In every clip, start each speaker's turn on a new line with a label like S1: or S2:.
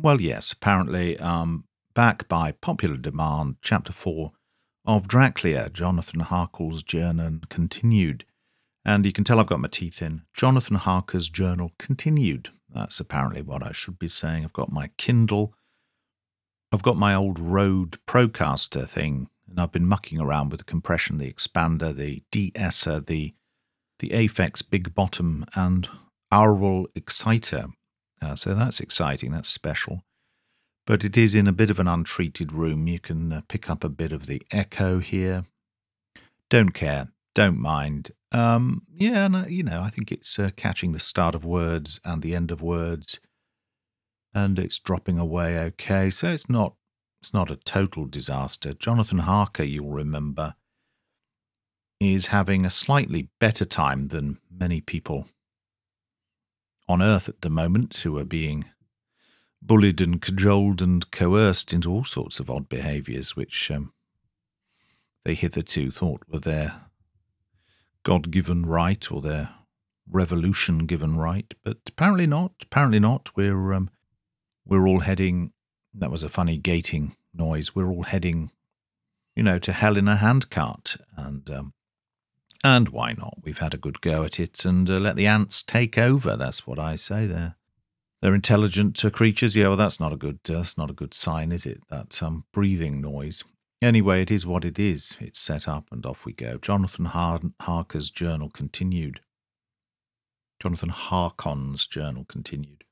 S1: Well, yes, apparently, back by popular demand, Chapter 4 of Dracula, Jonathan Harker's Journal Continued. And you can tell I've got my teeth in. Jonathan Harker's Journal Continued. That's apparently what I should be saying. I've got my Kindle. I've got my old Rode Procaster thing, and I've been mucking around with the compression, the expander, the de-esser, the Aphex Big Bottom, and Aural Exciter. So that's exciting. That's special. But it is in a bit of an untreated room. You can pick up a bit of the echo here. Don't care. Don't mind. Yeah, no, I think it's catching the start of words and the end of words, and it's dropping away okay. So it's not a total disaster. Jonathan Harker, you'll remember, is having a slightly better time than many people on Earth at the moment who are being bullied and cajoled and coerced into all sorts of odd behaviours which they hitherto thought were their God-given right or their revolution-given right, but apparently not. Apparently not. We're all heading. That was a funny gating noise. We're all heading, to hell in a handcart, and why not? We've had a good go at it, and let the ants take over. That's what I say. They're intelligent creatures. Yeah, well, that's not a good sign, is it? That breathing noise. Anyway, it is what it is. It's set up, and off we go. Jonathan Harker's Journal Continued. Jonathan Harcon's Journal Continued.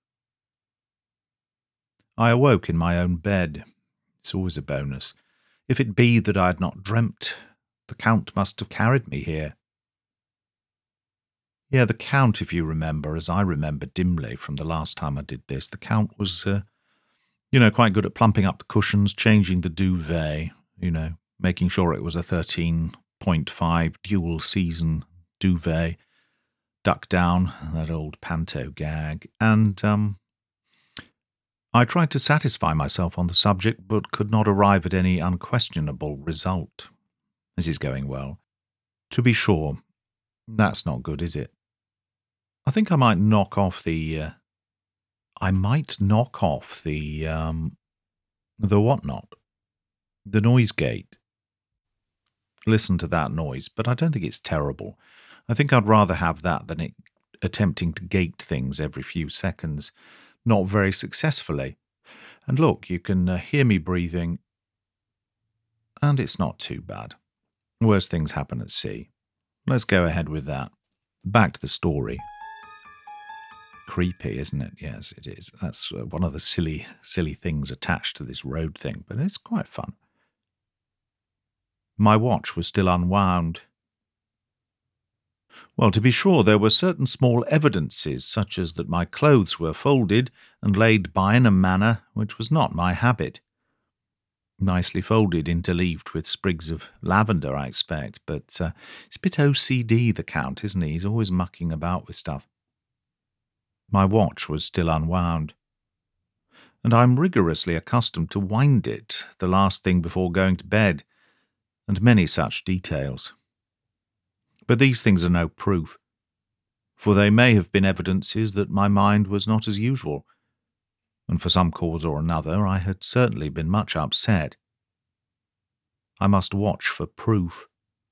S1: I awoke in my own bed. It's always a bonus. If it be that I had not dreamt, the Count must have carried me here. Yeah, the Count, if you remember, as I remember dimly from the last time I did this, the Count was, quite good at plumping up the cushions, changing the duvet, making sure it was a 13.5 dual season duvet, duck down, that old panto gag, and I tried to satisfy myself on the subject, but could not arrive at any unquestionable result. This is going well. To be sure, that's not good, is it? I think I might knock off the whatnot, the noise gate. Listen to that noise, but I don't think it's terrible. I think I'd rather have that than it attempting to gate things every few seconds, not very successfully. And look, you can hear me breathing, and it's not too bad. Worse things happen at sea. Let's go ahead with that. Back to the story. Creepy, isn't it? Yes, it is. That's one of the silly things attached to this road thing, but it's quite fun. My watch was still unwound. Well, to be sure, there were certain small evidences, such as that my clothes were folded and laid by in a manner which was not my habit. Nicely folded, interleaved with sprigs of lavender, I expect, but it's a bit OCD, the Count, isn't he? He's always mucking about with stuff. My watch was still unwound, and I'm rigorously accustomed to wind it the last thing before going to bed, and many such details. But these things are no proof, for they may have been evidences that my mind was not as usual, and for some cause or another I had certainly been much upset. I must watch for proof.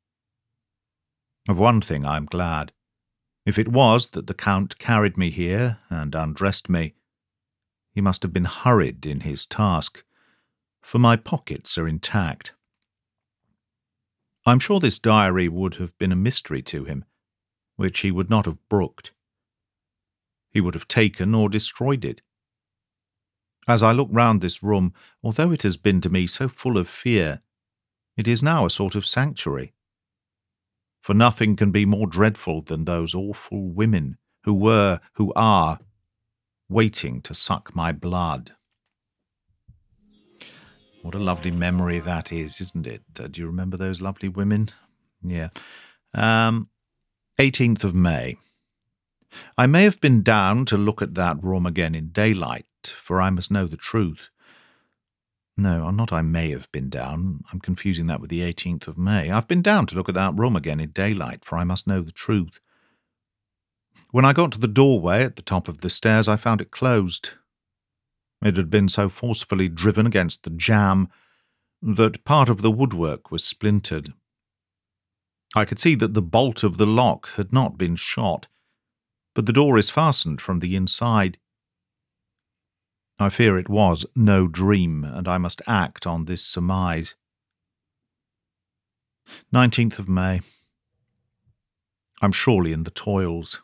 S1: Of one thing I am glad. If it was that the Count carried me here and undressed me, he must have been hurried in his task, for my pockets are intact. I'm sure this diary would have been a mystery to him, which he would not have brooked. He would have taken or destroyed it. As I look round this room, although it has been to me so full of fear, it is now a sort of sanctuary. For nothing can be more dreadful than those awful women who are, waiting to suck my blood. What a lovely memory that is, isn't it? Do you remember those lovely women? Yeah. 18th of May. I may have been down to look at that room again in daylight, for I must know the truth. No, not I may have been down. I'm confusing that with the 18th of May. I've been down to look at that room again in daylight, for I must know the truth. When I got to the doorway at the top of the stairs, I found it closed. It had been so forcefully driven against the jamb that part of the woodwork was splintered. I could see that the bolt of the lock had not been shot, but the door is fastened from the inside. I fear it was no dream, and I must act on this surmise. 19th of May. I'm surely in the toils.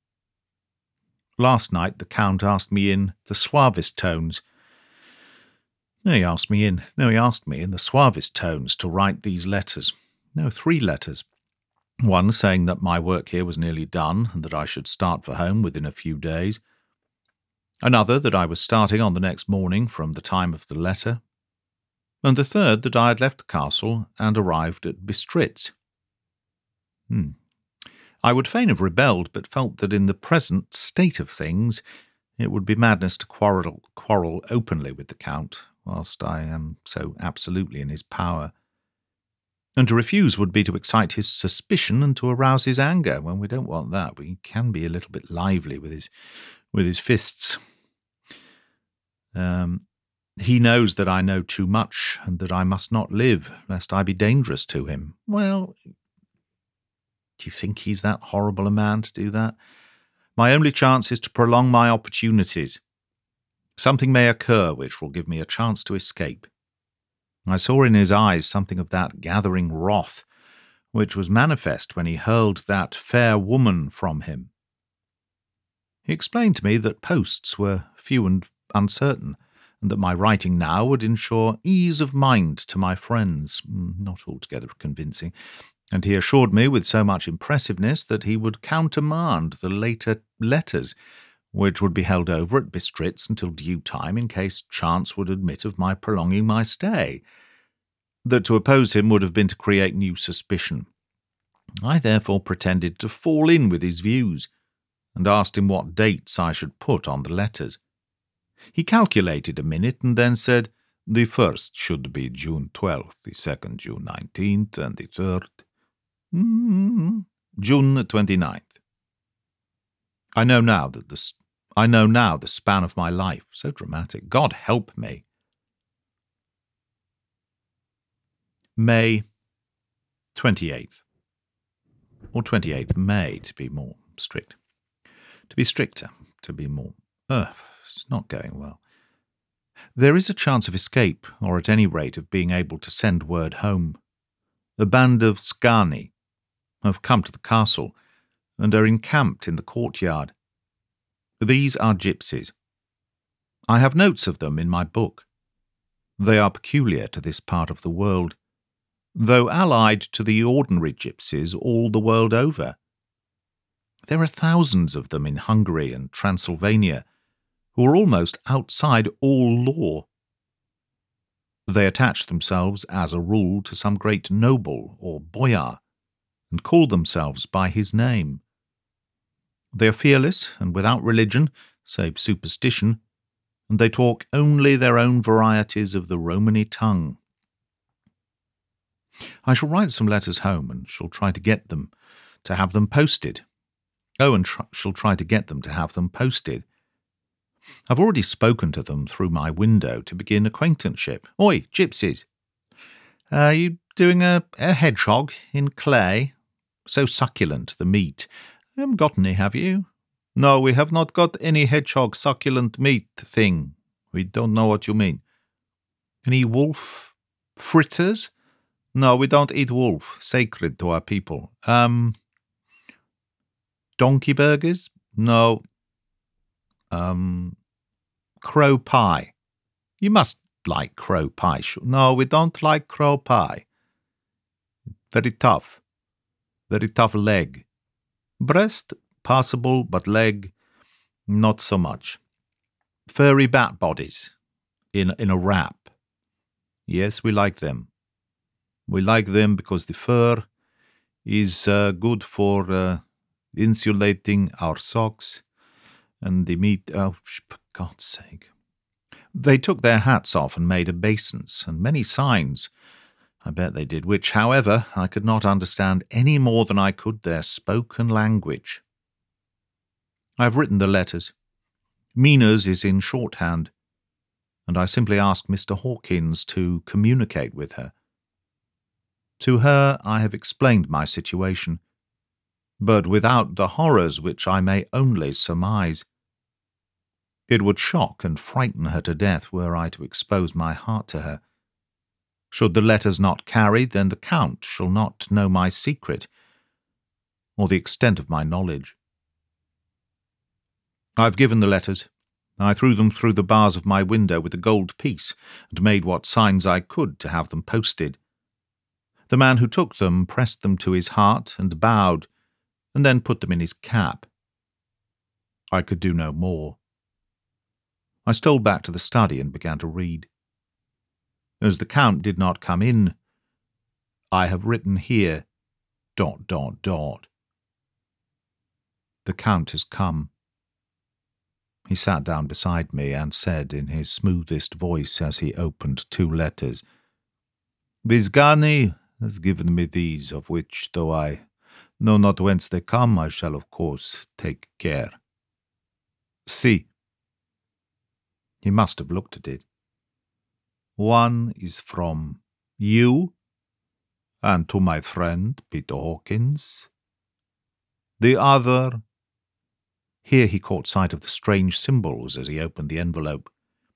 S1: Last night the Count asked me in the suavest tones. He asked me in the suavest tones to write these letters. No, 3 letters. One saying that my work here was nearly done and that I should start for home within a few days. Another that I was starting on the next morning from the time of the letter. And the third that I had left the castle and arrived at Bistritz. I would fain have rebelled, but felt that in the present state of things it would be madness to quarrel openly with the Count, whilst I am so absolutely in his power. And to refuse would be to excite his suspicion and to arouse his anger, when we don't want that. We can be a little bit lively with his fists. He knows that I know too much, and that I must not live, lest I be dangerous to him. Well, do you think he's that horrible a man to do that? My only chance is to prolong my opportunities. Something may occur which will give me a chance to escape. I saw in his eyes something of that gathering wrath, which was manifest when he hurled that fair woman from him. He explained to me that posts were few and uncertain, and that my writing now would ensure ease of mind to my friends, not altogether convincing, and he assured me with so much impressiveness that he would countermand the later letters, which would be held over at Bistritz until due time in case chance would admit of my prolonging my stay. That to oppose him would have been to create new suspicion. I therefore pretended to fall in with his views, and asked him what dates I should put on the letters. He calculated a minute and then said, "The first should be June 12th, the second June 19th, and the third June 29th. I know now the span of my life. So dramatic. God help me. May 28th, or 28th May, to be more strict. To be stricter, to be more... it's not going well. There is a chance of escape, or at any rate of being able to send word home. A band of Scani have come to the castle, and are encamped in the courtyard. These are gypsies. I have notes of them in my book. They are peculiar to this part of the world, though allied to the ordinary gypsies all the world over. There are thousands of them in Hungary and Transylvania, who are almost outside all law. They attach themselves, as a rule, to some great noble or boyar, and call themselves by his name. They are fearless and without religion, save superstition, and they talk only their own varieties of the Romany tongue. I shall write some letters home, and shall try to get them to have them posted. Shall try to get them to have them posted. I've already spoken to them through my window to begin acquaintanceship. Oi, gypsies! Are you doing a hedgehog in clay? So succulent, the meat. Haven't got any, have you? No, we have not got any hedgehog succulent meat thing. We don't know what you mean. Any wolf fritters? No, we don't eat wolf. Sacred to our people. Donkey burgers? No. Crow pie. You must like crow pie. No, we don't like crow pie. Very tough. Very tough leg. Breast, passable, but leg, not so much. Furry bat bodies in a wrap. Yes, we like them. We like them because the fur is good for insulating our socks, and the meat, oh, for God's sake. They took their hats off and made obeisance, and many signs, I bet they did, which, however, I could not understand any more than I could their spoken language. I have written the letters. Mina's is in shorthand. and I simply asked Mr. Hawkins to communicate with her. To her I have explained my situation, but without the horrors which I may only surmise. It would shock and frighten her to death were I to expose my heart to her. Should the letters not carry, then the Count shall not know my secret, or the extent of my knowledge. I've given the letters. I threw them through the bars of my window with a gold piece, and made what signs I could to have them posted. The man who took them pressed them to his heart and bowed, and then put them in his cap. I could do no more. I stole back to the study and began to read. As the Count did not come in, I have written here, ... The Count has come. He sat down beside me and said in his smoothest voice as he opened 2 letters, Visgani has given me these, of which, though I know not whence they come, I shall of course take care. See. He must have looked at it. One is from you, and to my friend Peter Hawkins. The other... Here he caught sight of the strange symbols as he opened the envelope,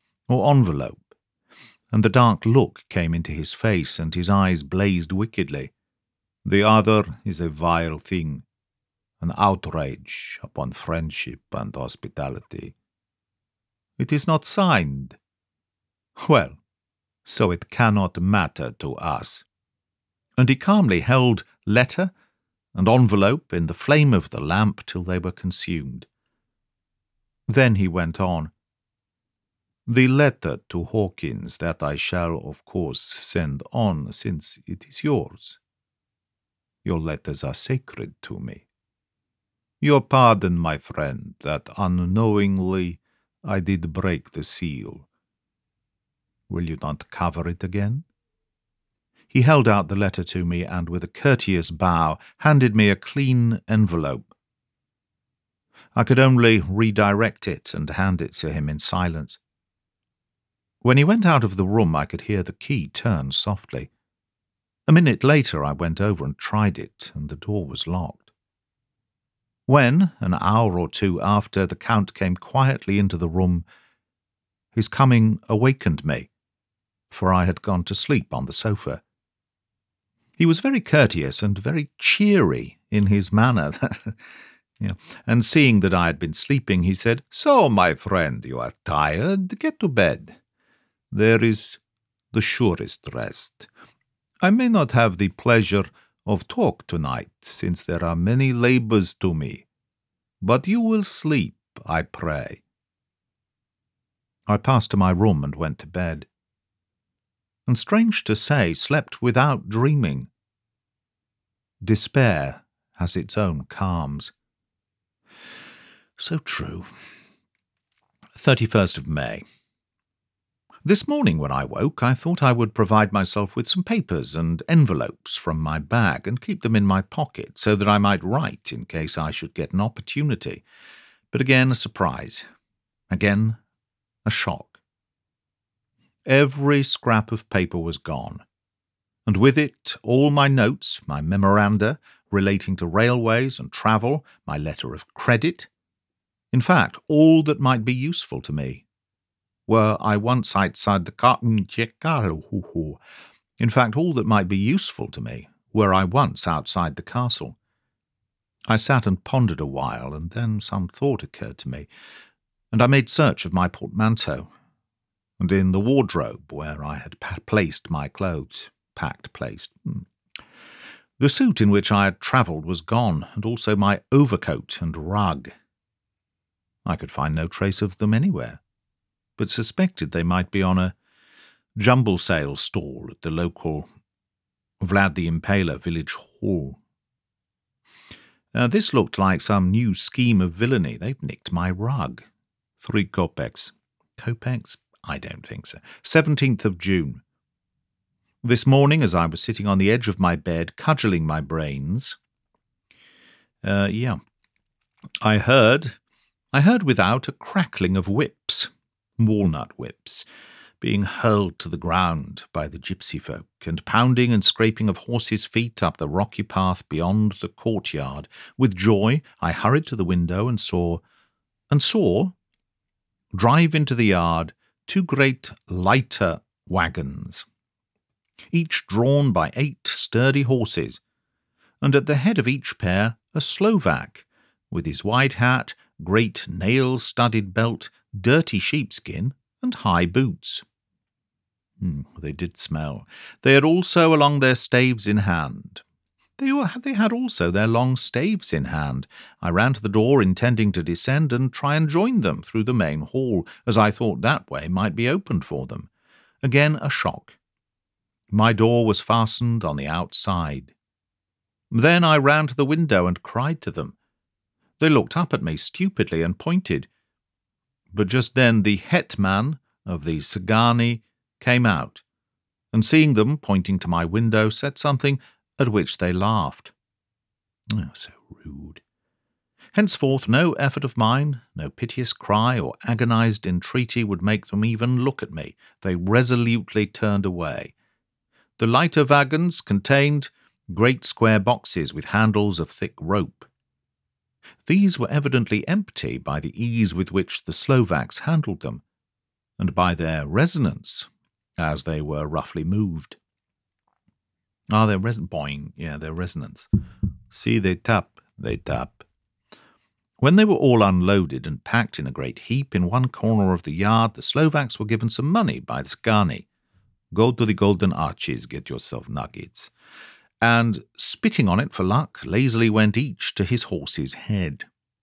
S1: and the dark look came into his face, and his eyes blazed wickedly. The other is a vile thing, an outrage upon friendship and hospitality. It is not signed. Well, so it cannot matter to us. And he calmly held letter and envelope in the flame of the lamp till they were consumed. Then he went on. The letter to Hawkins that I shall, of course, send on, since it is yours. Your letters are sacred to me. Your pardon, my friend, that unknowingly I did break the seal. Will you not cover it again? He held out the letter to me and, with a courteous bow, handed me a clean envelope. I could only redirect it and hand it to him in silence. When he went out of the room, I could hear the key turn softly. A minute later, I went over and tried it, and the door was locked. When, an hour or 2 after, the Count came quietly into the room, his coming awakened me, for I had gone to sleep on the sofa. He was very courteous and very cheery in his manner. And seeing that I had been sleeping, he said, So, my friend, you are tired? Get to bed. There is the surest rest. I may not have the pleasure of talk tonight, since there are many labours to me, but you will sleep, I pray. I passed to my room and went to bed, and strange to say, slept without dreaming. Despair has its own calms. So true. 31st of May. This morning when I woke, I thought I would provide myself with some papers and envelopes from my bag and keep them in my pocket so that I might write in case I should get an opportunity. But again a surprise. Again a shock. Every scrap of paper was gone, and with it all my notes, my memoranda relating to railways and travel, my letter of credit. In fact, all that might be useful to me. Were I once outside the In fact, all that might be useful to me, were I once outside the castle. I sat and pondered a while, and then some thought occurred to me, and I made search of my portmanteau, and in the wardrobe where I had placed my clothes. The suit in which I had travelled was gone, and also my overcoat and rug. I could find no trace of them anywhere, but suspected they might be on a jumble sale stall at the local Vlad the Impaler village hall. This looked like some new scheme of villainy. They've nicked my rug. 3 kopecks. Kopecks? I don't think so. 17th of June. This morning, as I was sitting on the edge of my bed, cudgelling my brains, I heard without a crackling of whips, walnut whips, being hurled to the ground by the gypsy folk, and pounding and scraping of horses' feet up the rocky path beyond the courtyard. With joy, I hurried to the window and saw, drive into the yard, 2 great lighter wagons, each drawn by 8 sturdy horses, and at the head of each pair a Slovak, with his wide hat, great nail-studded belt, dirty sheepskin, and high boots. They did smell. They had also along their staves in hand. They had also their long staves in hand. I ran to the door, intending to descend and try and join them through the main hall, as I thought that way might be opened for them. Again a shock. My door was fastened on the outside. Then I ran to the window and cried to them. They looked up at me stupidly and pointed. But just then the hetman of the Sagani came out, and seeing them pointing to my window, said something at which they laughed. Oh, so rude. Henceforth no effort of mine, no piteous cry or agonized entreaty would make them even look at me. They resolutely turned away. The lighter wagons contained great square boxes with handles of thick rope. These were evidently empty by the ease with which the Slovaks handled them, and by their resonance, as they were roughly moved. Their boing, their resonance. See, they tap. When they were all unloaded and packed in a great heap in one corner of the yard, the Slovaks were given some money by the Sagani. Go to the Golden Arches, get yourself nuggets. And, spitting on it for luck, lazily went each to his horse's head.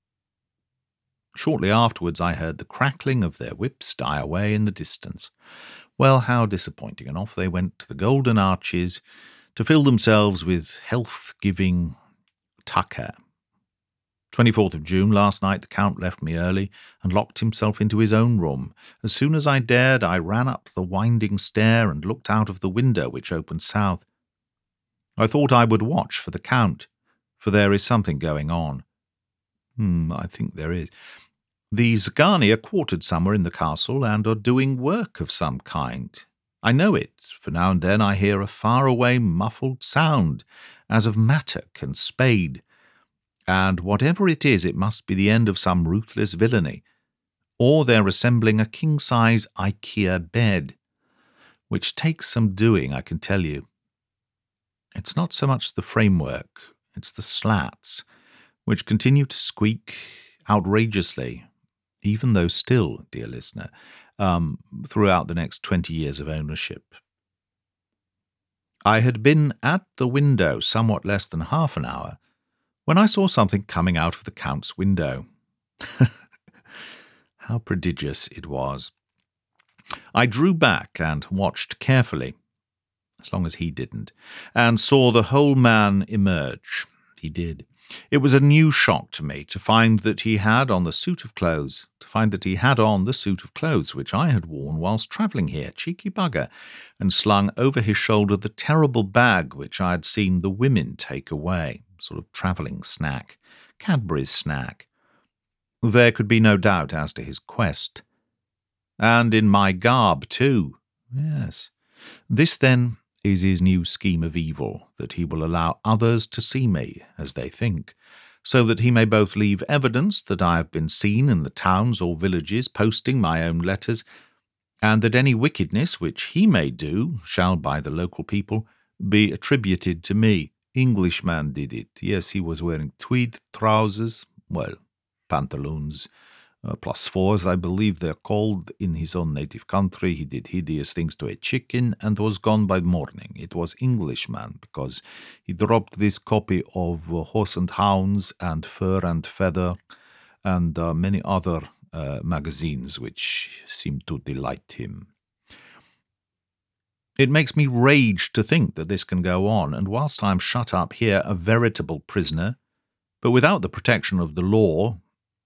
S1: Shortly afterwards I heard the crackling of their whips die away in the distance. Well, how disappointing, and off they went to the Golden Arches to fill themselves with health-giving tucker. 24th of June, last night, the Count left me early and locked himself into his own room. As soon as I dared, I ran up the winding stair and looked out of the window which opened south. I thought I would watch for the Count, for there is something going on. I think there is. The Sagani are quartered somewhere in the castle and are doing work of some kind. I know it, for now and then I hear a far-away muffled sound, as of mattock and spade, and whatever it is, it must be the end of some ruthless villainy, or they're assembling a king-size IKEA bed, which takes some doing, I can tell you. It's not so much the framework, it's the slats, which continue to squeak outrageously, even though still, dear listener, throughout the next 20 years of ownership. I had been at the window somewhat less than half an hour when I saw something coming out of the Count's window. How prodigious it was. I drew back and watched carefully, as long as he didn't, and saw the whole man emerge. He did. It was a new shock to me to find that he had on the suit of clothes, which I had worn whilst travelling here, cheeky bugger, and slung over his shoulder the terrible bag which I had seen the women take away, sort of travelling snack, Cadbury's snack. There could be no doubt as to his quest. And in my garb, too. Yes. This, then, is his new scheme of evil, that he will allow others to see me as they think, so that he may both leave evidence that I have been seen in the towns or villages posting my own letters, and that any wickedness which he may do shall by the local people be attributed to me. Englishman did it. Yes, he was wearing tweed trousers, pantaloons, +4s, I believe they're called, in his own native country. He did hideous things to a chicken and was gone by morning. It was Englishman, because he dropped this copy of Horse and Hounds and Fur and Feather and many other magazines which seemed to delight him. It makes me rage to think that this can go on, and whilst I am shut up here a veritable prisoner, but without the protection of the law,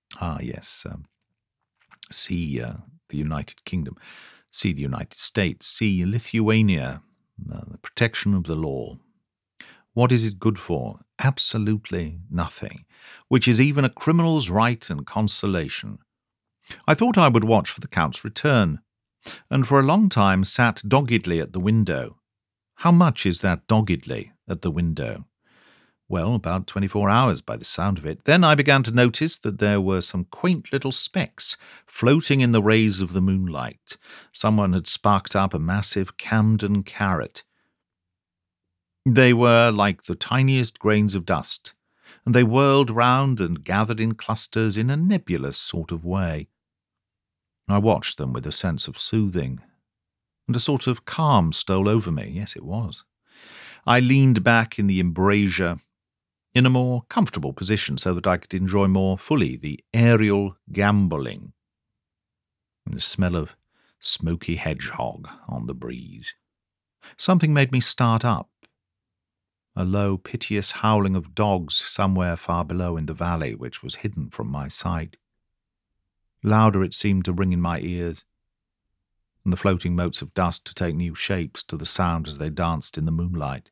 S1: see the United Kingdom, see the United States, see Lithuania, the protection of the law. What is it good for? Absolutely nothing, which is even a criminal's right and consolation. I thought I would watch for the Count's return. and for a long time sat doggedly at the window. How much is that doggedly at the window? Well, about 24 hours by the sound of it. Then I began to notice that there were some quaint little specks floating in the rays of the moonlight. Someone had sparked up a massive Camden carrot. They were like the tiniest grains of dust, and they whirled round and gathered in clusters in a nebulous sort of way. I watched them with a sense of soothing, and a sort of calm stole over me. Yes, it was. I leaned back in the embrasure, in a more comfortable position so that I could enjoy more fully the aerial gambolling and the smell of smoky hedgehog on the breeze. Something made me start up. A low, piteous howling of dogs somewhere far below in the valley, which was hidden from my sight. Louder it seemed to ring in my ears, and the floating motes of dust to take new shapes to the sound as they danced in the moonlight.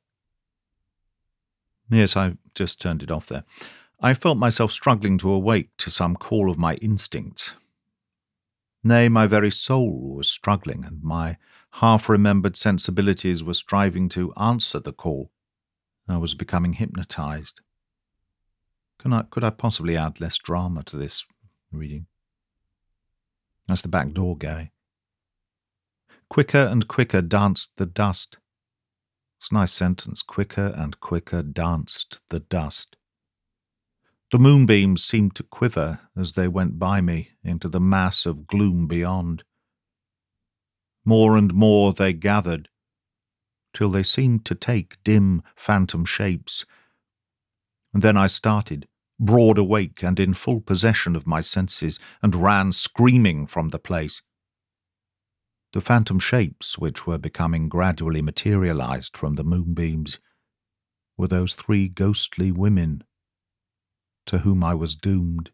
S1: Yes, I just turned it off there. I felt myself struggling to awake to some call of my instincts. Nay, my very soul was struggling, and my half-remembered sensibilities were striving to answer the call. I was becoming hypnotized. Could I possibly add less drama to this reading? That's the back door going. Quicker and quicker danced the dust. It's a nice sentence. Quicker and quicker danced the dust. The moonbeams seemed to quiver as they went by me into the mass of gloom beyond. More and more they gathered, till they seemed to take dim phantom shapes. And then I started, broad awake and in full possession of my senses, and ran screaming from the place. The phantom shapes, which were becoming gradually materialized from the moonbeams, were those three ghostly women to whom I was doomed.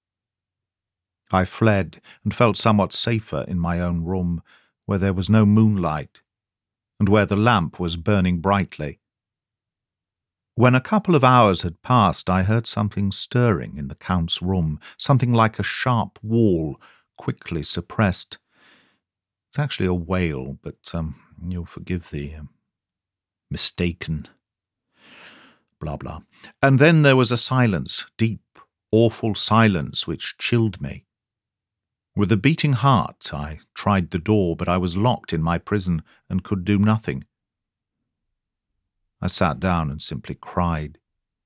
S1: I fled and felt somewhat safer in my own room, where there was no moonlight, and where the lamp was burning brightly. When a couple of hours had passed, I heard something stirring in the Count's room, something like a sharp wall, quickly suppressed. It's actually a wail, but you'll forgive the mistaken blah blah. And then there was a silence, deep, awful silence, which chilled me. With a beating heart, I tried the door, but I was locked in my prison and could do nothing. I sat down and simply cried.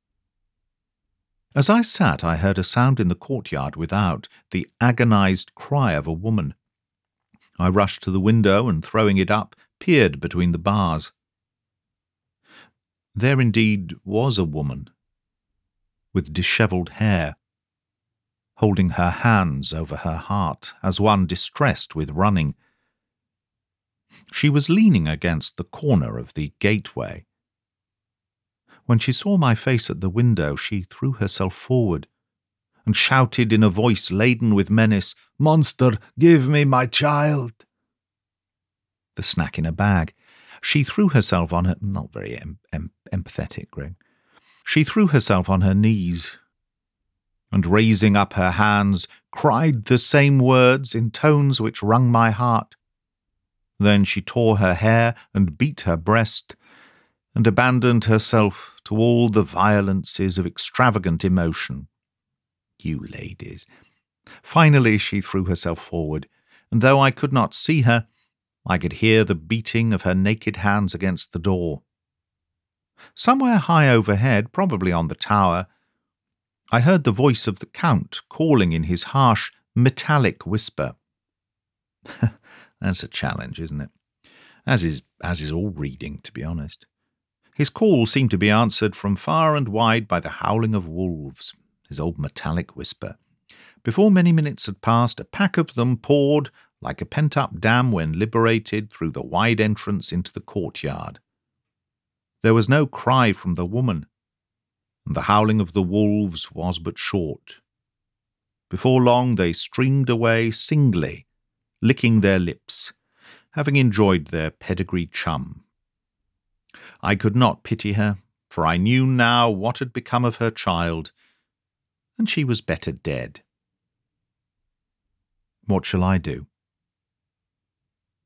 S1: As I sat, I heard a sound in the courtyard without, the agonized cry of a woman. I rushed to the window and, throwing it up, peered between the bars. There indeed was a woman, with dishevelled hair, holding her hands over her heart, as one distressed with running. She was leaning against the corner of the gateway. When she saw my face at the window, she threw herself forward and shouted in a voice laden with menace, "Monster, give me my child!" The snack in a bag. She threw herself on her... Not very empathetic, Greg. She threw herself on her knees and, raising up her hands, cried the same words in tones which wrung my heart. Then she tore her hair and beat her breast and abandoned herself to all the violences of extravagant emotion. You ladies. Finally she threw herself forward, and though I could not see her, I could hear the beating of her naked hands against the door. Somewhere high overhead, probably on the tower, I heard the voice of the Count calling in his harsh, metallic whisper. That's a challenge, isn't it? As is all reading, to be honest. His call seemed to be answered from far and wide by the howling of wolves, his old metallic whisper. Before many minutes had passed, a pack of them poured, like a pent-up dam when liberated, through the wide entrance into the courtyard. There was no cry from the woman, and the howling of the wolves was but short. Before long they streamed away singly, licking their lips, having enjoyed their pedigreed chum. I could not pity her, for I knew now what had become of her child, and she was better dead. What shall I do?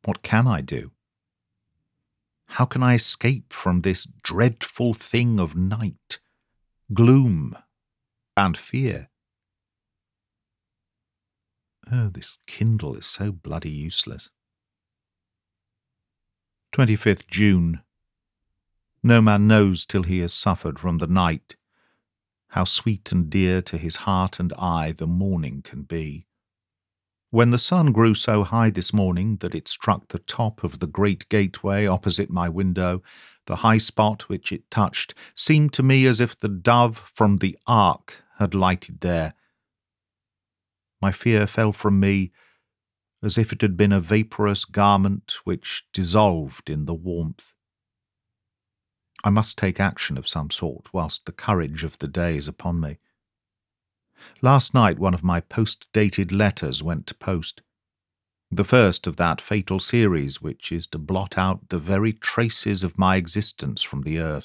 S1: What can I do? How can I escape from this dreadful thing of night, gloom, and fear? Oh, this Kindle is so bloody useless. 25th June. No man knows till he has suffered from the night how sweet and dear to his heart and eye the morning can be. When the sun grew so high this morning that it struck the top of the great gateway opposite my window, the high spot which it touched seemed to me as if the dove from the ark had lighted there. My fear fell from me as if it had been a vaporous garment which dissolved in the warmth. I must take action of some sort whilst the courage of the day is upon me. Last night one of my post-dated letters went to post, the first of that fatal series which is to blot out the very traces of my existence from the earth.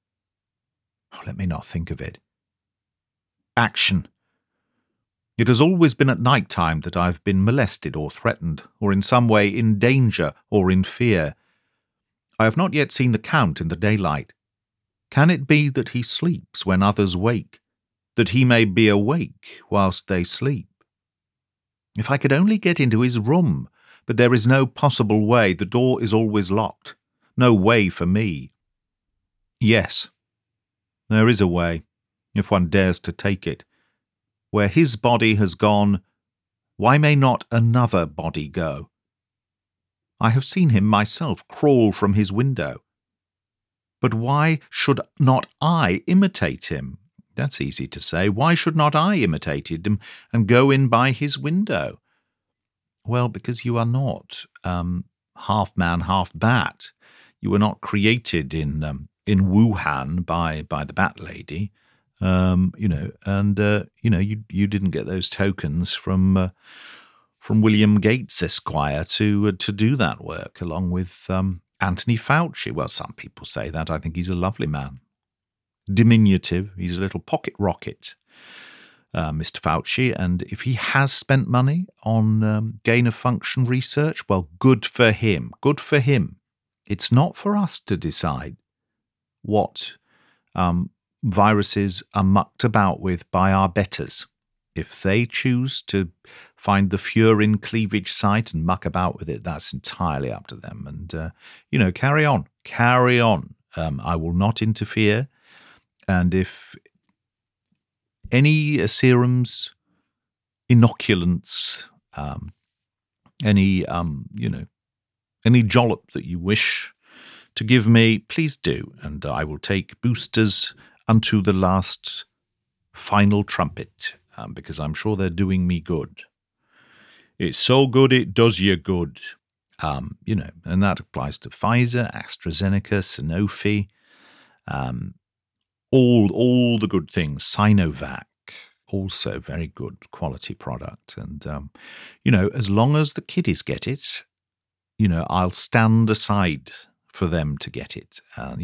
S1: Oh, let me not think of it. Action! It has always been at night time that I have been molested or threatened, or in some way in danger or in fear. I have not yet seen the Count in the daylight. Can it be that he sleeps when others wake, that he may be awake whilst they sleep? If I could only get into his room, but there is no possible way. The door is always locked. No way for me. Yes, there is a way, if one dares to take it. Where his body has gone, why may not another body go? I have seen him myself crawl from his window. But why should not I imitate him? That's easy to say. Why should not I imitate him and go in by his window? Well, because you are not half man, half bat. You were not created in Wuhan by the Bat Lady. You didn't get those tokens from William Gates Esquire to do that work, along with Anthony Fauci. Well, some people say that. I think he's a lovely man. Diminutive. He's a little pocket rocket, Mr. Fauci. And if he has spent money on gain-of-function research, well, good for him. Good for him. It's not for us to decide what viruses are mucked about with by our betters. If they choose to find the furin cleavage site and muck about with it, that's entirely up to them. And, carry on. Carry on. I will not interfere. And if any serums, inoculants, any jollop that you wish to give me, please do. And I will take boosters unto the last final trumpet, because I'm sure they're doing me good. It's so good it does you good, and that applies to Pfizer, AstraZeneca, Sanofi, all the good things. Sinovac, also very good quality product. And, as long as the kiddies get it, I'll stand aside for them to get it.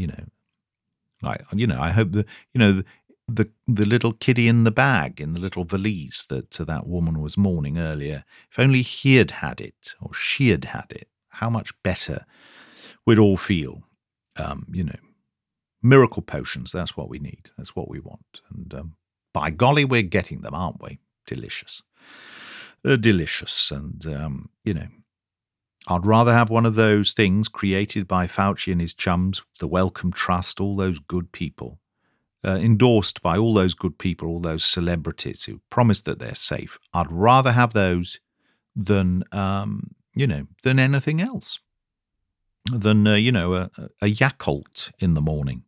S1: I hope the little kiddie in the bag, in the little valise that woman was mourning earlier, if only he had had it, or she had had it, how much better we'd all feel. Miracle potions, that's what we need. That's what we want. And by golly, we're getting them, aren't we? Delicious. Delicious. And, I'd rather have one of those things created by Fauci and his chums, the Wellcome Trust, all those good people, endorsed by all those good people, all those celebrities who promise that they're safe. I'd rather have those than anything else, than, a Yakult in the morning.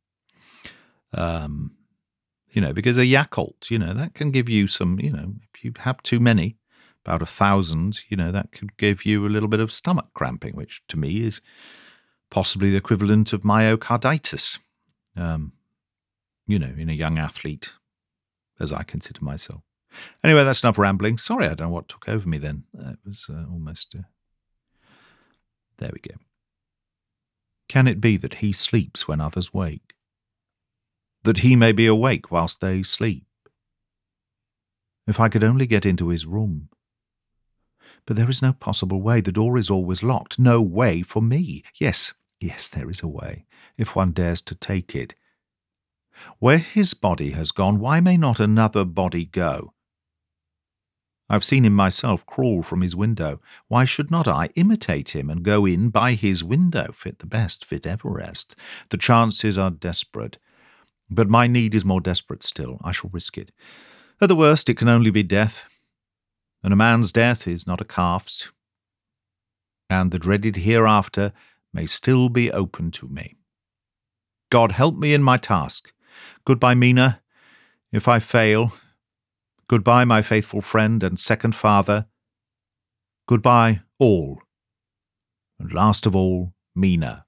S1: Because a Yakult, that can give you some, if you have too many, about 1,000, that could give you a little bit of stomach cramping, which to me is possibly the equivalent of myocarditis, in a young athlete, as I consider myself. Anyway, that's enough rambling. Sorry, I don't know what took over me then. It was almost... there we go. Can it be that he sleeps when others wake? That he may be awake whilst they sleep? If I could only get into his room. But there is no possible way. The door is always locked. No way for me. Yes, there is a way, if one dares to take it. Where his body has gone, why may not another body go? I've seen him myself crawl from his window. Why should not I imitate him and go in by his window? Fit the best, fit Everest. The chances are desperate. But my need is more desperate still. I shall risk it. At the worst, it can only be death. And a man's death is not a calf's. And the dreaded hereafter may still be open to me. God help me in my task. Goodbye, Mina. If I fail, goodbye, my faithful friend and second father. Goodbye, all. And last of all, Mina.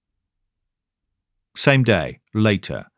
S1: Same day, later.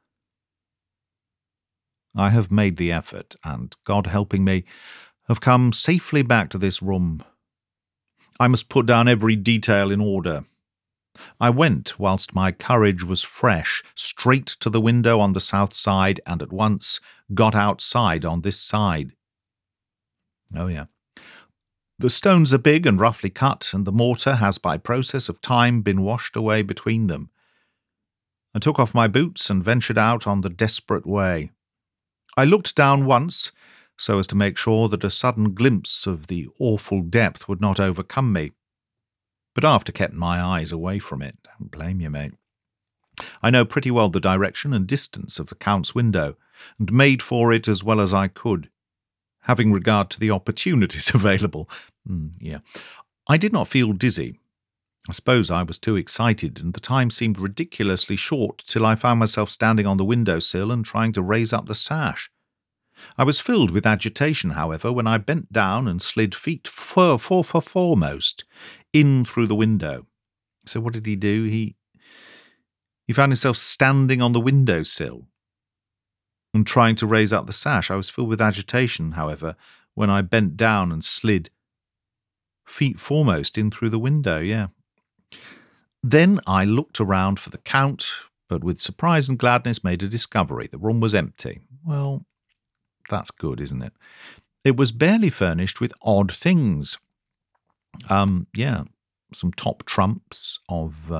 S1: I have made the effort, and God helping me, have come safely back to this room. I must put down every detail in order. I went, whilst my courage was fresh, straight to the window on the south side, and at once got outside on this side. Oh, yeah. The stones are big and roughly cut, and the mortar has by process of time been washed away between them. I took off my boots and ventured out on the desperate way. I looked down once, so as to make sure that a sudden glimpse of the awful depth would not overcome me. But after kept my eyes away from it. Don't blame you, mate. I know pretty well the direction and distance of the Count's window, and made for it as well as I could, having regard to the opportunities available. I did not feel dizzy. I suppose I was too excited, and the time seemed ridiculously short till I found myself standing on the window-sill and trying to raise up the sash. I was filled with agitation, however, when I bent down and slid feet foremost in through the window. So what did he do? He found himself standing on the window-sill and trying to raise up the sash. I was filled with agitation, however, when I bent down and slid feet foremost in through the window, Then I looked around for the Count, but with surprise and gladness made a discovery. The room was empty. Well, that's good, isn't it? It was barely furnished with odd things. Some top trumps of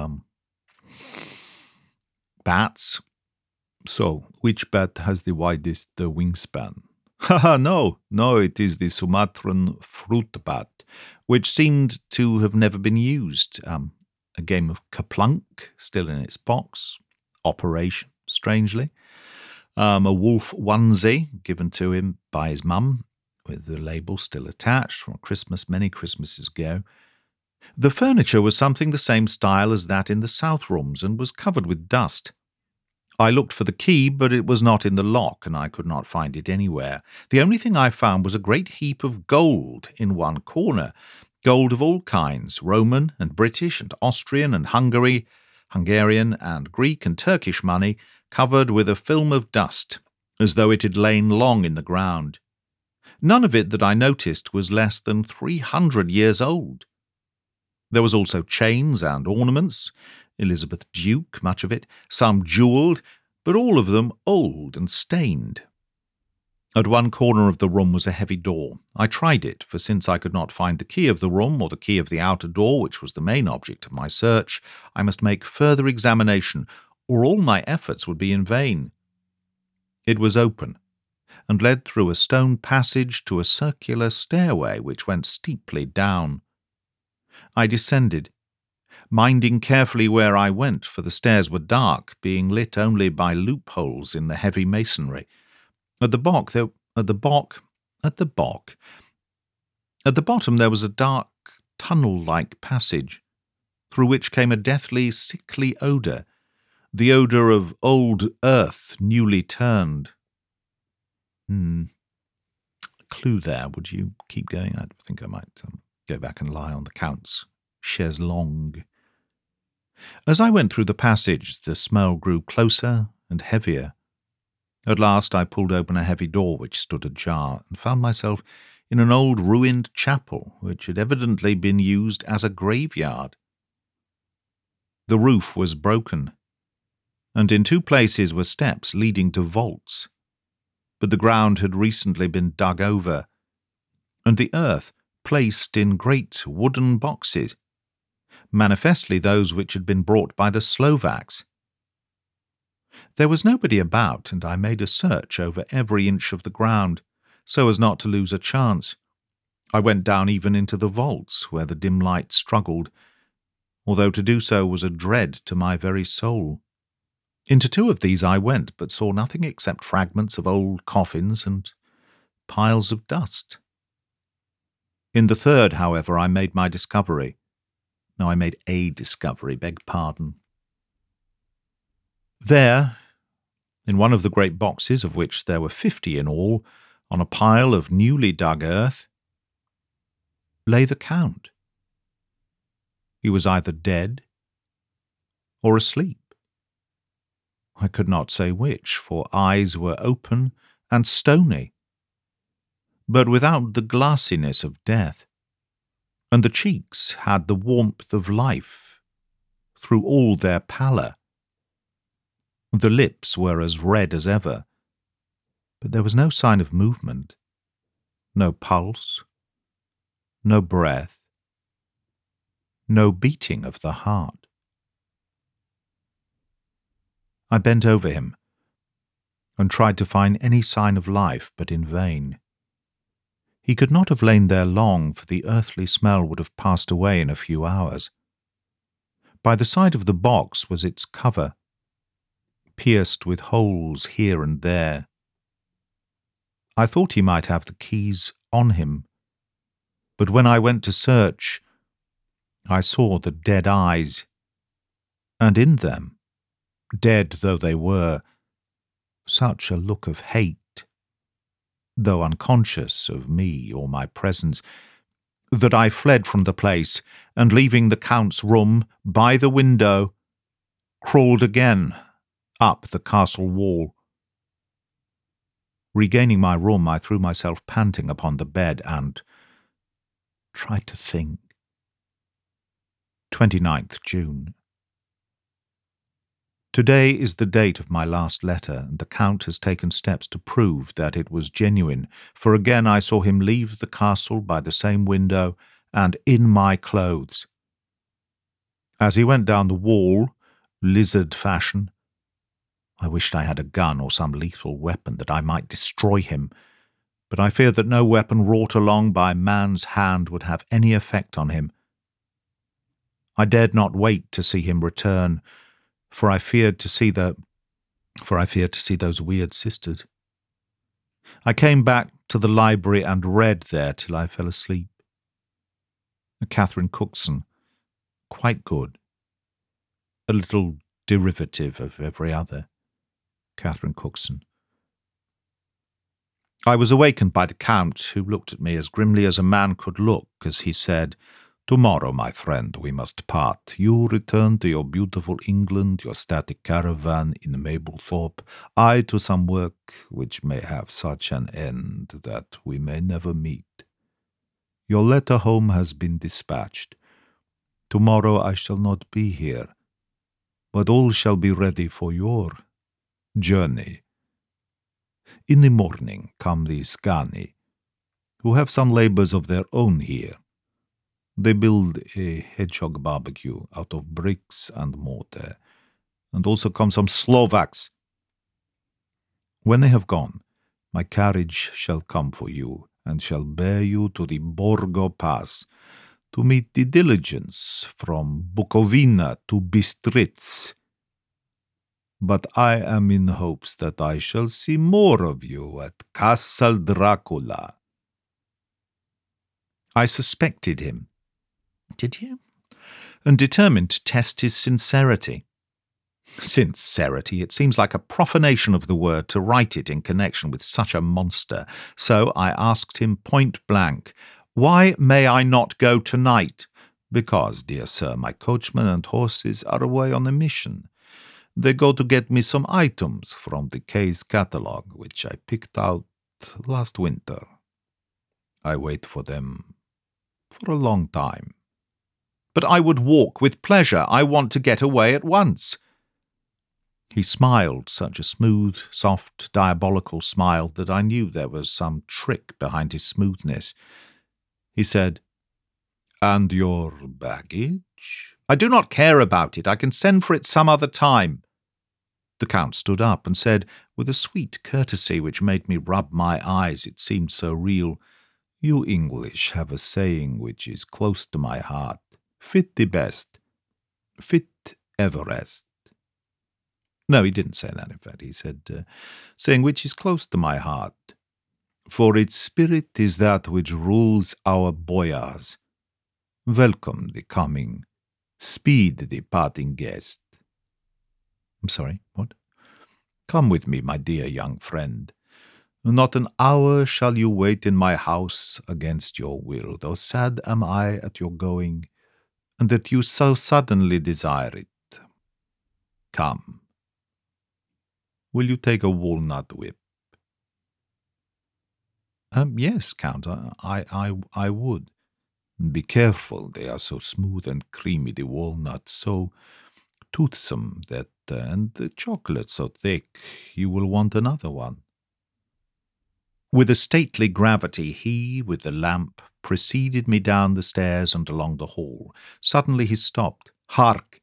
S1: bats. So, which bat has the widest wingspan? No, it is the Sumatran fruit bat, which seemed to have never been used. A game of Kaplunk, still in its box. Operation, strangely. A wolf onesie, given to him by his mum, with the label still attached from Christmas many Christmases ago. The furniture was something the same style as that in the south rooms, and was covered with dust. I looked for the key, but it was not in the lock, and I could not find it anywhere. The only thing I found was a great heap of gold in one corner. Gold of all kinds, Roman and British and Austrian and Hungarian and Greek and Turkish money, covered with a film of dust, as though it had lain long in the ground. None of it that I noticed was less than 300 years old. There was also chains and ornaments, Elizabeth Duke, much of it, some jewelled, but all of them old and stained. At one corner of the room was a heavy door. I tried it, for since I could not find the key of the room or the key of the outer door, which was the main object of my search, I must make further examination, or all my efforts would be in vain. It was open, and led through a stone passage to a circular stairway which went steeply down. I descended, minding carefully where I went, for the stairs were dark, being lit only by loopholes in the heavy masonry. At the bottom there was a dark tunnel-like passage, through which came a deathly, sickly odour, the odour of old earth newly turned. Clue there. Would you keep going? I think I might go back and lie on the Count's chaise longue. As I went through the passage, the smell grew closer and heavier. At last I pulled open a heavy door which stood ajar, and found myself in an old ruined chapel which had evidently been used as a graveyard. The roof was broken, and in 2 places were steps leading to vaults, but the ground had recently been dug over, and the earth placed in great wooden boxes, manifestly those which had been brought by the Slovaks. There was nobody about, and I made a search over every inch of the ground, so as not to lose a chance. I went down even into the vaults, where the dim light struggled, although to do so was a dread to my very soul. Into 2 of these I went, but saw nothing except fragments of old coffins and piles of dust. In the 3rd, however, I made my discovery. No, I made a discovery, beg pardon. There, in one of the great boxes, of which there were 50 in all, on a pile of newly dug earth, lay the Count. He was either dead or asleep. I could not say which, for eyes were open and stony, but without the glassiness of death, and the cheeks had the warmth of life through all their pallor. The lips were as red as ever, but there was no sign of movement, no pulse, no breath, no beating of the heart. I bent over him and tried to find any sign of life, but in vain. He could not have lain there long, for the earthly smell would have passed away in a few hours. By the side of the box was its cover, pierced with holes here and there. I thought he might have the keys on him, but when I went to search, I saw the dead eyes, and in them, dead though they were, such a look of hate, though unconscious of me or my presence, that I fled from the place, and leaving the Count's room by the window, crawled again up the castle wall. Regaining my room, I threw myself panting upon the bed and tried to think. 29th June. Today is the date of my last letter, and the Count has taken steps to prove that it was genuine, for again I saw him leave the castle by the same window and in my clothes. As he went down the wall, lizard fashion, I wished I had a gun or some lethal weapon that I might destroy him, but I fear that no weapon wrought along by man's hand would have any effect on him. I dared not wait to see him return, for I feared to see those weird sisters. I came back to the library and read there till I fell asleep. Catherine Cookson, quite good. A little derivative of every other. Catherine Cookson. I was awakened by the Count, who looked at me as grimly as a man could look, as he said, "Tomorrow, my friend, we must part. You return to your beautiful England, your static caravan in Mablethorpe, I to some work which may have such an end that we may never meet. Your letter home has been dispatched. Tomorrow I shall not be here, but all shall be ready for your journey. In the morning come the Scani, who have some labours of their own here. They build a hedgehog barbecue out of bricks and mortar, and also come some Slovaks. When they have gone, my carriage shall come for you, and shall bear you to the Borgo Pass, to meet the diligence from Bukovina to Bistritz. But I am in hopes that I shall see more of you at Castle Dracula." I suspected him. Did you? And determined to test his sincerity. Sincerity, it seems like a profanation of the word to write it in connection with such a monster. So I asked him point blank, "Why may I not go tonight?" "Because, dear sir, my coachman and horses are away on a mission. They go to get me some items from the K's catalogue, which I picked out last winter. I wait for them for a long time." "But I would walk with pleasure. I want to get away at once." He smiled, such a smooth, soft, diabolical smile that I knew there was some trick behind his smoothness. He said, "And your baggage?" "I do not care about it. I can send for it some other time." The Count stood up and said, with a sweet courtesy which made me rub my eyes, it seemed so real, "You English have a saying which is close to my heart. Fit the best, fit Everest." No, he didn't say that, in fact. He said, saying which is close to my heart. "For its spirit is that which rules our boyars. Welcome the coming, speed the parting guest." I'm sorry, what? "Come with me, my dear young friend. Not an hour shall you wait in my house against your will, though sad am I at your going, and that you so suddenly desire it. Come. Will you take a walnut whip?" Yes, Count, I would. Be careful, they are so smooth and creamy, the walnuts, so toothsome, that, and the chocolate so thick, you will want another one. With a stately gravity, he, with the lamp, preceded me down the stairs and along the hall. Suddenly he stopped. "Hark!"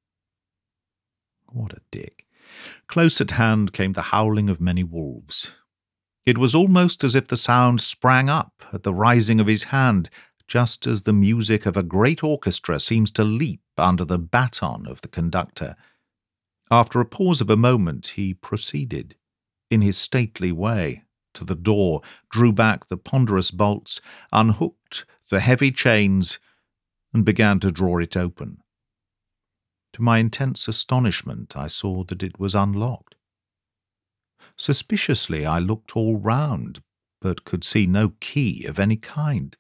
S1: What a dick. Close at hand came the howling of many wolves. It was almost as if the sound sprang up at the rising of his hand, just as the music of a great orchestra seems to leap under the baton of the conductor. After a pause of a moment, he proceeded, in his stately way, to the door, drew back the ponderous bolts, unhooked the heavy chains, and began to draw it open. To my intense astonishment, I saw that it was unlocked. Suspiciously, I looked all round, but could see no key of any kind.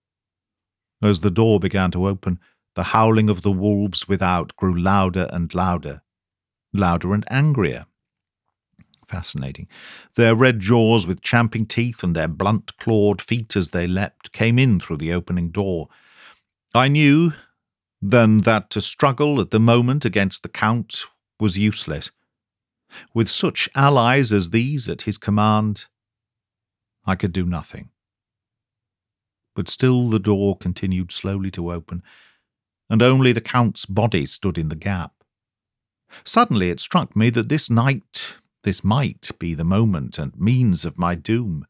S1: As the door began to open, the howling of the wolves without grew louder and louder, louder and angrier. Fascinating. Their red jaws with champing teeth and their blunt-clawed feet as they leapt came in through the opening door. I knew then that to struggle at the moment against the Count was useless. With such allies as these at his command, I could do nothing. But still the door continued slowly to open, and only the Count's body stood in the gap. Suddenly it struck me that this might be the moment and means of my doom.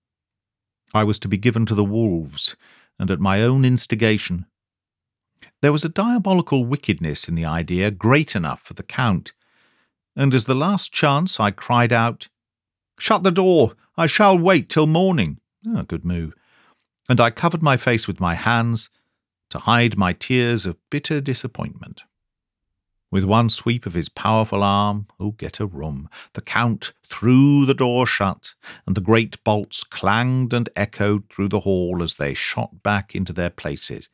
S1: I was to be given to the wolves, and at my own instigation. There was a diabolical wickedness in the idea great enough for the Count, and as the last chance I cried out, "Shut the door! I shall wait till morning." Good move. And I covered my face with my hands to hide my tears of bitter disappointment. With one sweep of his powerful arm, get a room, the Count threw the door shut, and the great bolts clanged and echoed through the hall as they shot back into their places.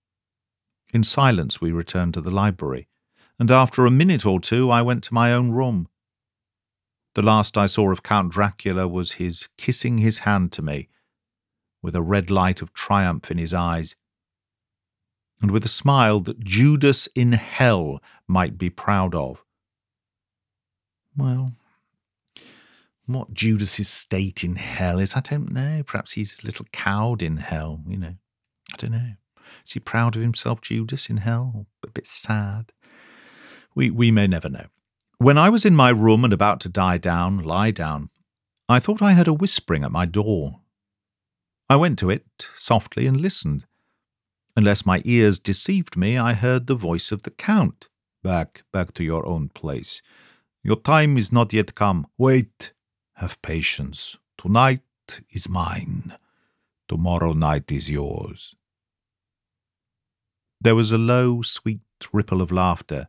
S1: In silence we returned to the library, and after a minute or two I went to my own room. The last I saw of Count Dracula was his kissing his hand to me, with a red light of triumph in his eyes, and with a smile that Judas in hell might be proud of. Well, what Judas's state in hell is, I don't know. Perhaps he's a little cowed in hell, I don't know. Is he proud of himself, Judas, in hell? Or a bit sad? We may never know. When I was in my room and about to lie down, I thought I heard a whispering at my door. I went to it softly and listened. Unless my ears deceived me, I heard the voice of the Count. Back to your own place. Your time is not yet come. Wait, have patience. Tonight is mine. Tomorrow night is yours. There was a low, sweet ripple of laughter.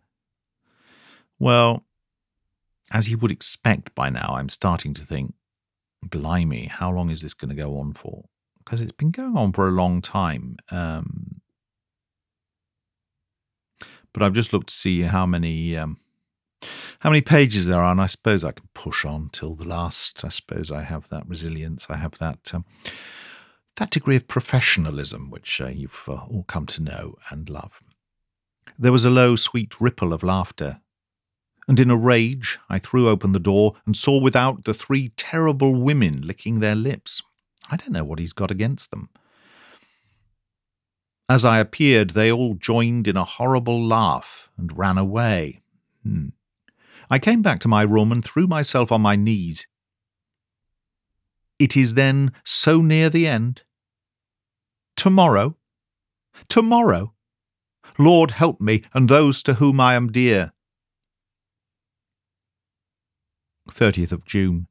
S1: Well, as you would expect by now, I'm starting to think, blimey, how long is this going to go on for? Because it's been going on for a long time. But I've just looked to see how many pages there are, and I suppose I can push on till the last. I suppose I have that resilience. I have that degree of professionalism which you've all come to know and love. There was a low, sweet ripple of laughter, and in a rage I threw open the door and saw without the 3 terrible women licking their lips. I don't know what he's got against them. As I appeared, they all joined in a horrible laugh and ran away. I came back to my room and threw myself on my knees. It is then so near the end. Tomorrow? Tomorrow? Lord, help me and those to whom I am dear. 30th of June.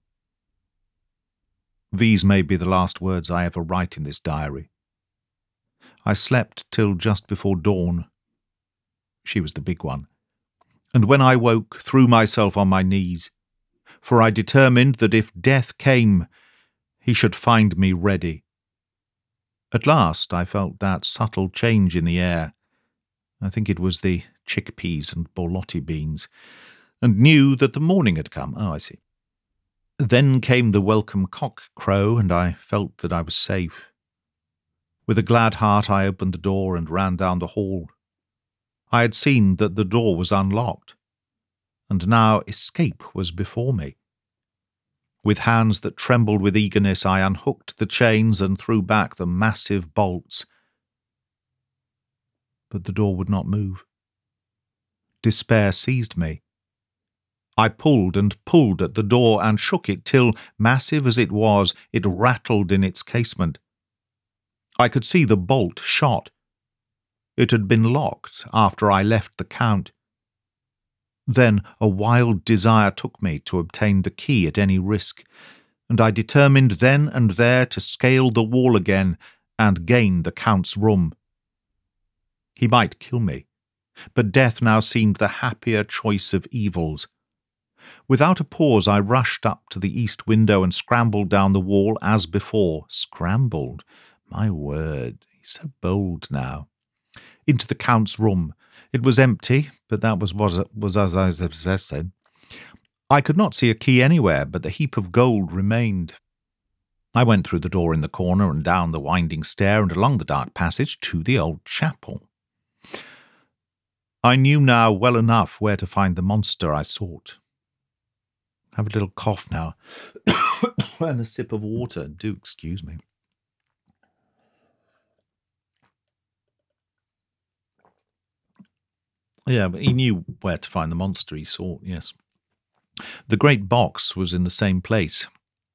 S1: These may be the last words I ever write in this diary. I slept till just before dawn. She was the big one. And when I woke, threw myself on my knees, for I determined that if death came, he should find me ready. At last I felt that subtle change in the air. I think it was the chickpeas and borlotti beans, and knew that the morning had come. Oh, I see. Then came the welcome cock crow, and I felt that I was safe. With a glad heart I opened the door and ran down the hall. I had seen that the door was unlocked, and now escape was before me. With hands that trembled with eagerness, I unhooked the chains and threw back the massive bolts. But the door would not move. Despair seized me. I pulled and pulled at the door and shook it till, massive as it was, it rattled in its casement. I could see the bolt shot. It had been locked after I left the Count. Then a wild desire took me to obtain the key at any risk, and I determined then and there to scale the wall again and gain the Count's room. He might kill me, but death now seemed the happier choice of evils. Without a pause I rushed up to the east window and scrambled down the wall as before. Scrambled? My word, he's so bold now. Into the Count's room. It was empty, but that was as I said. I could not see a key anywhere, but the heap of gold remained. I went through the door in the corner and down the winding stair and along the dark passage to the old chapel. I knew now well enough where to find the monster I sought. Have a little cough now and a sip of water. Do excuse me. Yeah, but he knew where to find the monster he sought, yes. The great box was in the same place,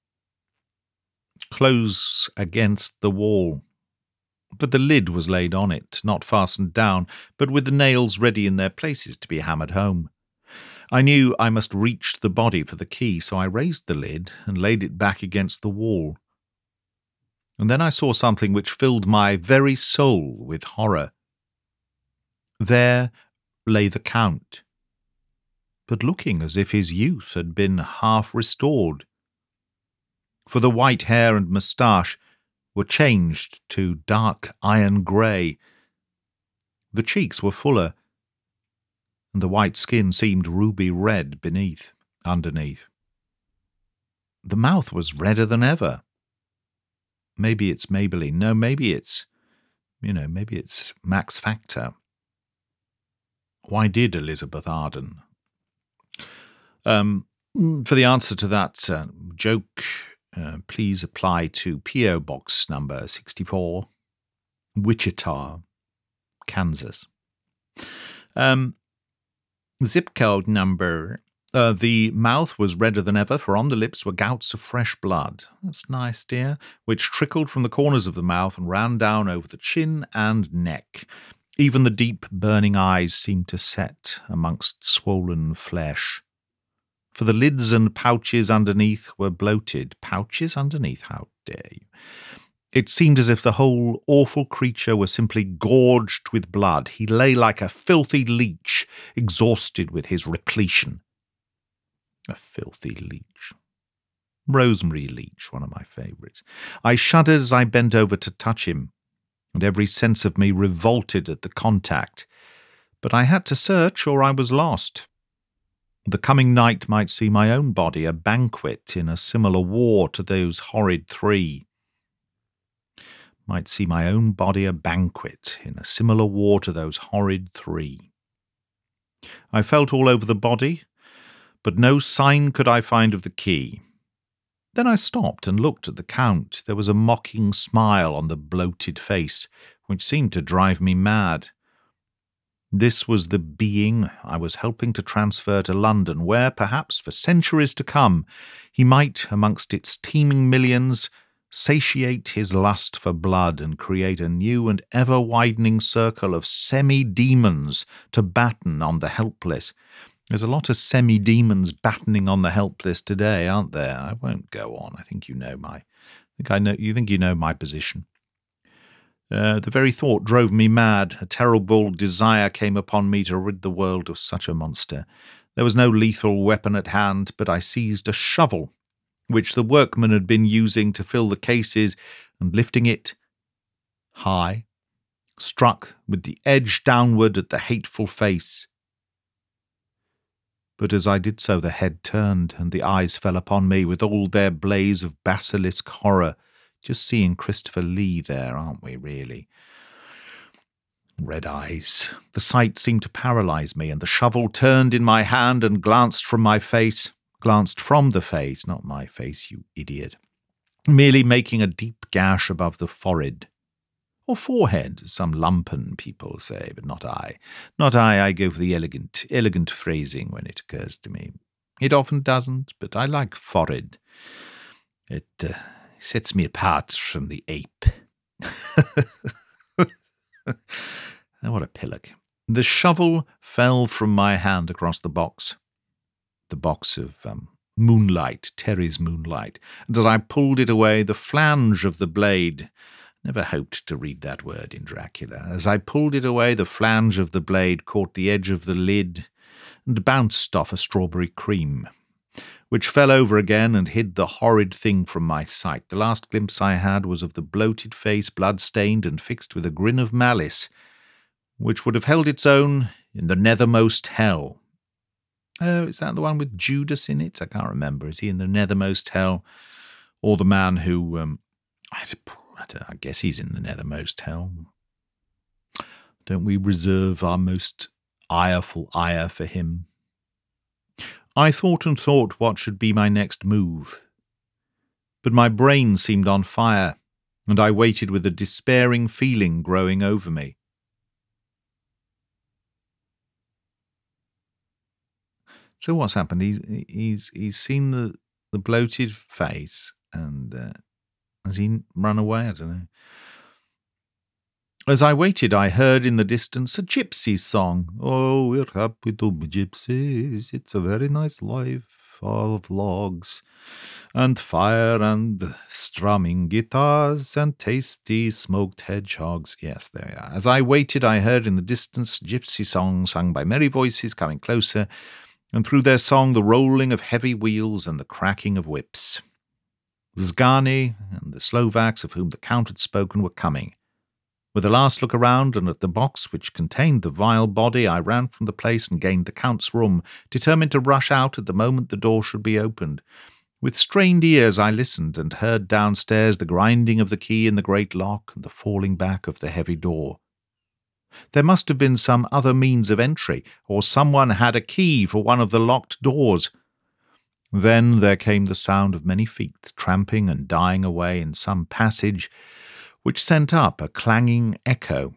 S1: close against the wall, but the lid was laid on it, not fastened down, but with the nails ready in their places to be hammered home. I knew I must reach the body for the key, so I raised the lid and laid it back against the wall. And then I saw something which filled my very soul with horror. There lay the Count, but looking as if his youth had been half restored, for the white hair and moustache were changed to dark iron grey. The cheeks were fuller, and the white skin seemed ruby red underneath. The mouth was redder than ever. Maybe it's Maybelline. No, maybe it's Max Factor. Why did Elizabeth Arden? For the answer to that joke, please apply to P.O. Box number 64, Wichita, Kansas. Zip code number. The mouth was redder than ever, for on the lips were gouts of fresh blood. That's nice, dear. Which trickled from the corners of the mouth and ran down over the chin and neck. Even the deep, burning eyes seemed to set amongst swollen flesh. For the lids and pouches underneath were bloated. Pouches underneath? How dare you? It seemed as if the whole awful creature were simply gorged with blood. He lay like a filthy leech, exhausted with his repletion. A filthy leech. Rosemary leech, one of my favourites. I shuddered as I bent over to touch him, and every sense of me revolted at the contact. But I had to search, or I was lost. The coming night might see my own body a banquet in a similar war to those horrid three. Might see my own body a banquet in a similar war to those horrid three. I felt all over the body, but no sign could I find of the key. Then I stopped and looked at the Count. There was a mocking smile on the bloated face, which seemed to drive me mad. This was the being I was helping to transfer to London, where, perhaps for centuries to come, he might, amongst its teeming millions, satiate his lust for blood and create a new and ever-widening circle of semi-demons to batten on the helpless. There's a lot of semi-demons battening on the helpless today, aren't there? I won't go on. I think you know my position. The very thought drove me mad. A terrible desire came upon me to rid the world of such a monster. There was no lethal weapon at hand, but I seized a shovel, which the workmen had been using to fill the cases, and lifting it high, struck with the edge downward at the hateful face. But as I did so, the head turned, and the eyes fell upon me with all their blaze of basilisk horror. Just seeing Christopher Lee there, aren't we, really? Red eyes. The sight seemed to paralyze me, and the shovel turned in my hand and glanced from the face, not my face, you idiot, merely making a deep gash above the forehead. Or forehead, as some lumpen people say, but not I. Not I go for the elegant phrasing when it occurs to me. It often doesn't, but I like forehead. It sets me apart from the ape. What a pillock. The shovel fell from my hand across the box of moonlight, Terry's moonlight, and as I pulled it away, the flange of the blade, never hoped to read that word in Dracula, as I pulled it away, the flange of the blade caught the edge of the lid and bounced off a strawberry cream, which fell over again and hid the horrid thing from my sight. The last glimpse I had was of the bloated face, blood-stained and fixed with a grin of malice, which would have held its own in the nethermost hell. Oh, is that the one with Judas in it? I can't remember. Is he in the nethermost hell? Or the man who, I guess he's in the nethermost hell. Don't we reserve our most ireful ire for him? I thought and thought what should be my next move. But my brain seemed on fire, and I waited with a despairing feeling growing over me. So what's happened? He's seen the bloated face, and has he run away? I don't know. As I waited, I heard in the distance a gypsy song. Oh, we're happy to be gypsies. It's a very nice life of logs and fire and strumming guitars and tasty smoked hedgehogs. Yes, there we are. As I waited, I heard in the distance gypsy song sung by merry voices coming closer, and through their song the rolling of heavy wheels and the cracking of whips. Zgani and the Slovaks of whom the Count had spoken were coming. With a last look around and at the box which contained the vile body, I ran from the place and gained the Count's room, determined to rush out at the moment the door should be opened. With strained ears I listened and heard downstairs the grinding of the key in the great lock and the falling back of the heavy door. There must have been some other means of entry, or someone had a key for one of the locked doors. Then there came the sound of many feet tramping and dying away in some passage, which sent up a clanging echo.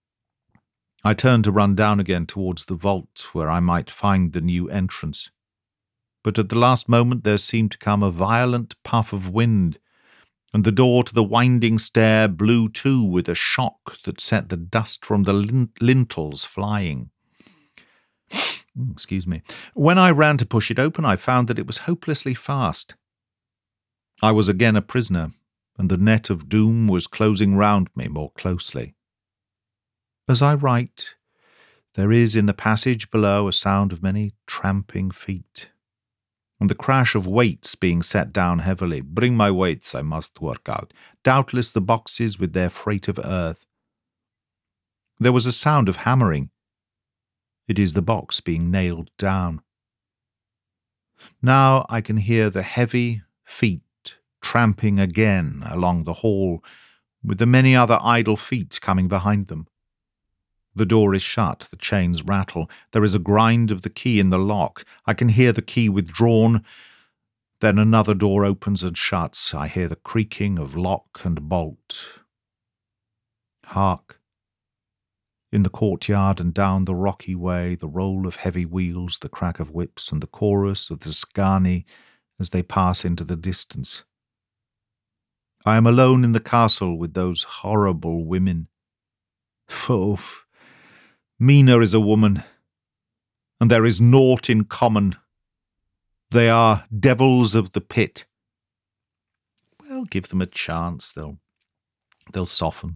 S1: I turned to run down again towards the vault, where I might find the new entrance. But at the last moment there seemed to come a violent puff of wind, and the door to the winding stair blew to with a shock that set the dust from the lintels flying. Excuse me. When I ran to push it open, I found that it was hopelessly fast. I was again a prisoner, and the net of doom was closing round me more closely. As I write, there is in the passage below a sound of many tramping feet, and the crash of weights being set down heavily. Bring my weights, I must work out. Doubtless the boxes with their freight of earth. There was a sound of hammering. It is the box being nailed down. Now I can hear the heavy feet tramping again along the hall, with the many other idle feet coming behind them. The door is shut, the chains rattle, there is a grind of the key in the lock, I can hear the key withdrawn, then another door opens and shuts, I hear the creaking of lock and bolt. Hark! In the courtyard and down the rocky way, the roll of heavy wheels, the crack of whips, and the chorus of the Scani as they pass into the distance. I am alone in the castle with those horrible women. Oh, Mina is a woman, and there is naught in common. They are devils of the pit. Well, give them a chance, they'll soften.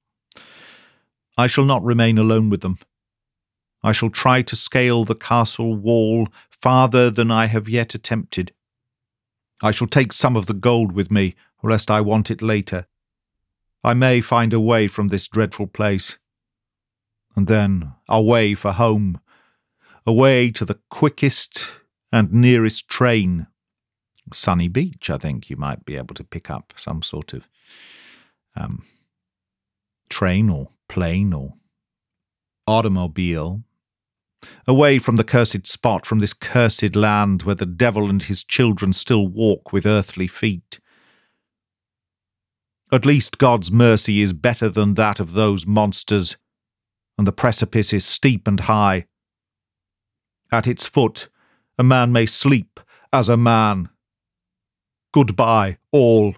S1: I shall not remain alone with them. I shall try to scale the castle wall farther than I have yet attempted. I shall take some of the gold with me, lest I want it later. I may find a way from this dreadful place. And then away for home, away to the quickest and nearest train. Sunny Beach, I think you might be able to pick up some sort of train or plane or automobile. Away from the cursed spot, from this cursed land where the devil and his children still walk with earthly feet. At least God's mercy is better than that of those monsters, and the precipice is steep and high. At its foot, a man may sleep as a man. Goodbye, all.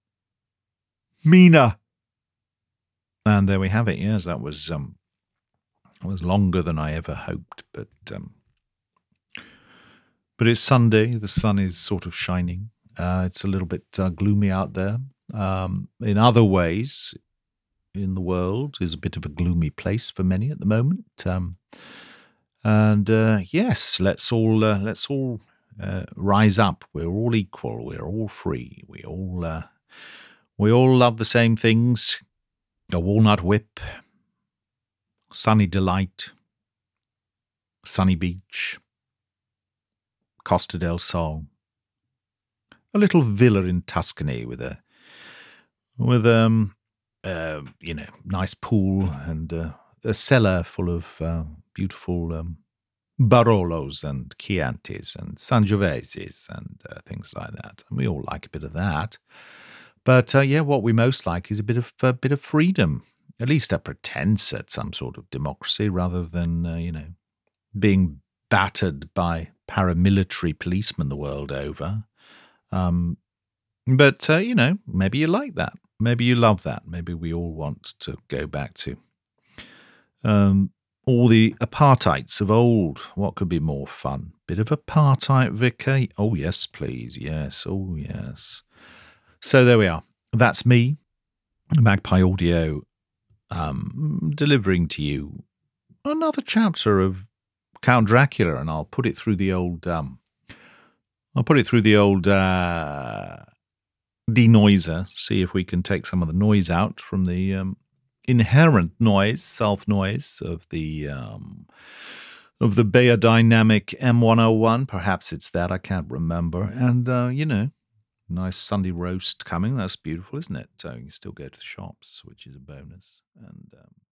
S1: Mina! And there we have it. Yes, that was longer than I ever hoped, but it's Sunday. The sun is sort of shining. It's a little bit gloomy out there. In other ways, in the world is a bit of a gloomy place for many at the moment. Yes, let's all rise up. We're all equal. We're all free. We all love the same things. A walnut whip, sunny delight, sunny beach, Costa del Sol, a little villa in Tuscany with a nice pool and a cellar full of beautiful Barolos and Chiantis and Sangioveses and things like that. And we all like a bit of that. But what we most like is a bit of freedom, at least a pretense at some sort of democracy, rather than being battered by paramilitary policemen the world over. But maybe you like that. Maybe you love that. Maybe we all want to go back to all the apartheids of old. What could be more fun? Bit of apartheid, Vicky? Oh, yes, please. Yes. Oh, yes. So there we are. That's me, Magpie Audio, delivering to you another chapter of Count Dracula, and I'll put it through the old denoiser, see if we can take some of the noise out from the inherent noise, self-noise of the Beyerdynamic M101. Perhaps it's that, I can't remember. And, nice Sunday roast coming. That's beautiful, isn't it? So you can still go to the shops, which is a bonus. And